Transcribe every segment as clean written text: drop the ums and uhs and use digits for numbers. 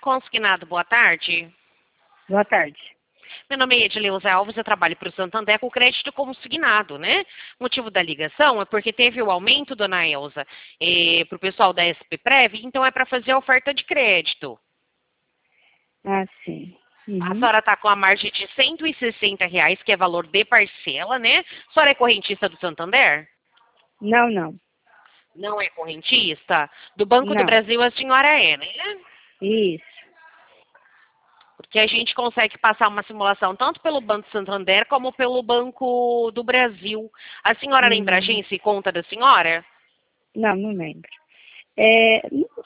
Consignado, boa tarde. Boa tarde. Meu nome é Edileuza Alves, eu trabalho para o Santander com crédito consignado, né? O motivo da ligação é porque teve o aumento, dona Elza, para o pessoal da SPPrev, então é para fazer a oferta de crédito. Ah, sim. A Uhum. senhora está com a margem de R$ 160, que é valor de parcela, né? A senhora é correntista do Santander? Não, não. Não é correntista? Do Banco do Não. Brasil a senhora é, né? Isso. Porque a gente consegue passar uma simulação tanto pelo Banco Santander como pelo Banco do Brasil. A senhora lembra a Hum. agência e conta da senhora? Não, não lembro. É,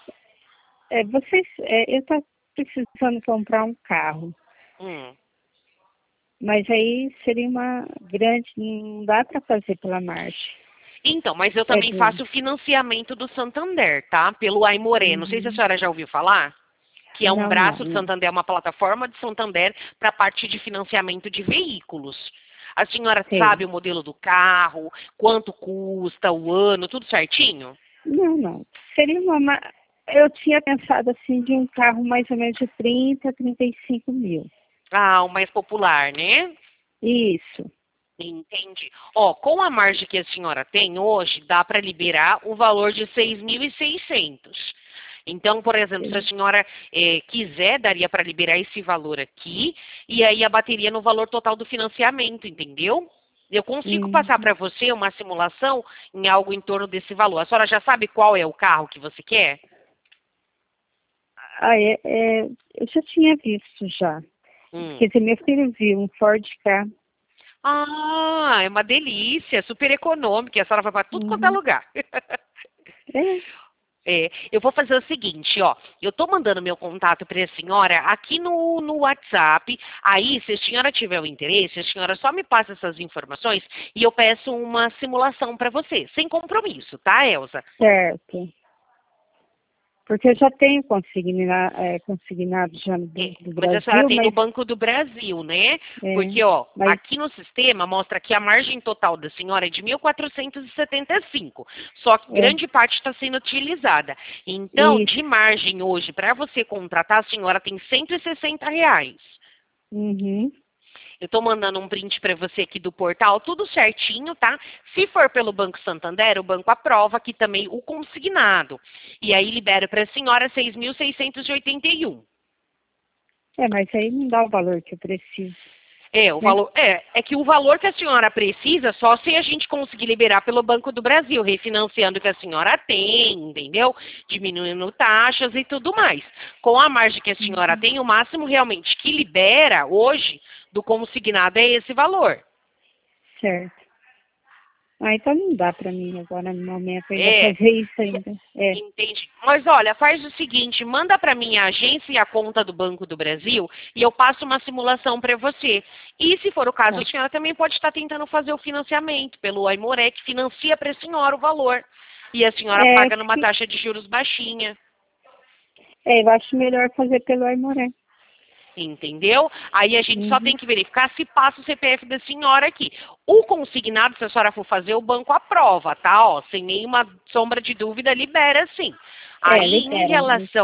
eu estou precisando comprar um carro, Hum. mas aí seria uma grande, não dá para fazer pela marcha. Então, mas eu É também do. faço o financiamento do Santander, tá? Pelo Aimoré. Não sei se a Uhum. senhora já ouviu falar. Que é um Não, não, braço do não. Santander, uma plataforma do Santander para a parte de financiamento de veículos. A senhora Sei. sabe o modelo do carro, quanto custa, o ano, tudo certinho? Não, não. Seria Eu tinha pensado assim de um carro mais ou menos de 35 mil. Ah, o mais popular, né? Isso. Entendi. Ó, com a margem que a senhora tem hoje, dá para liberar o valor de 6.600. Então, por exemplo, se a senhora quiser, daria para liberar esse valor aqui e aí abateria no valor total do financiamento, entendeu? Eu consigo passar Uhum. para você uma simulação em algo em torno desse valor. A senhora já sabe qual é o carro que você quer? Ah, eu já tinha visto já. Hum. Quer dizer, meu filho viu um Ford Ka. Ah, é uma delícia, super econômica. E a senhora vai para tudo quanto é Uhum. lugar. É, Eu vou fazer o seguinte, ó. Eu estou mandando meu contato para a senhora aqui no WhatsApp. Aí, se a senhora tiver o interesse, a senhora só me passa essas informações e eu peço uma simulação para você, sem compromisso, tá, Elza? certo. Porque eu já tenho consignado já É, do mas a senhora Brasil, tem no mas, Banco do Brasil, né? é, Porque, ó, mas aqui no sistema mostra que a margem total da senhora é de 1.475. Só que é grande parte está sendo utilizada. Então, de isso. margem hoje, para você contratar, a senhora tem R$ 160. Uhum, Eu estou mandando um print para você aqui do portal, tudo certinho, tá? Se for pelo Banco Santander, o banco aprova aqui também o consignado. E aí libera para a senhora 6.681. mas aí não dá o valor que eu preciso, O né? valor é que o valor que a senhora precisa só se a gente conseguir liberar pelo Banco do Brasil, refinanciando o que a senhora tem, entendeu? Diminuindo taxas e tudo mais. Com a margem que a senhora Uhum, tem, o máximo realmente que libera hoje do consignado é esse valor. certo. Ah, então não dá para mim agora no momento ainda É, fazer isso ainda. Entende? Mas olha, faz o seguinte, manda para mim a agência e a conta do Banco do Brasil e eu passo uma simulação para você. E se for o caso, a Tá. senhora também pode estar tentando fazer o financiamento pelo Aimoré, que financia para a senhora o valor. E a senhora É, paga numa taxa de juros baixinha. eu acho melhor fazer pelo Aimoré. Entendeu? Aí a gente só Uhum. tem que verificar se passa o CPF da senhora aqui. O consignado, se a senhora for fazer, o banco aprova, tá? Ó, sem nenhuma sombra de dúvida, libera sim. Aí, Libera.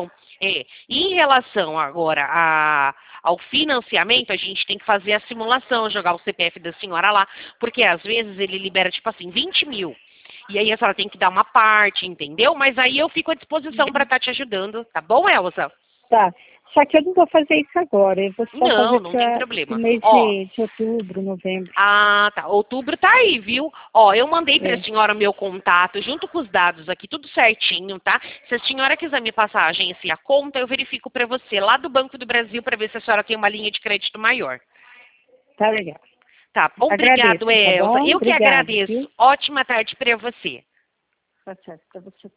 em relação agora ao financiamento, a gente tem que fazer a simulação, jogar o CPF da senhora lá, porque às vezes ele libera, tipo assim, 20 mil. E aí a senhora tem que dar uma parte, entendeu? Mas aí eu fico à disposição para estar te ajudando, tá bom, Elza? Tá. Só que eu não vou fazer isso agora. Eu vou só Não, fazer não tem para o problema. mês Ó, de outubro, novembro. ah, tá. Outubro tá aí, viu? Ó, eu mandei para a É, senhora o meu contato, junto com os dados aqui, tudo certinho, tá? Se a senhora quiser me passar a agência e a conta, eu verifico para você lá do Banco do Brasil para ver se a senhora tem uma linha de crédito maior. tá legal. Tá bom? Obrigado, Agradeço, tá Elza. bom? Eu que Obrigada, agradeço. viu? Ótima tarde para você. Tá certo, para você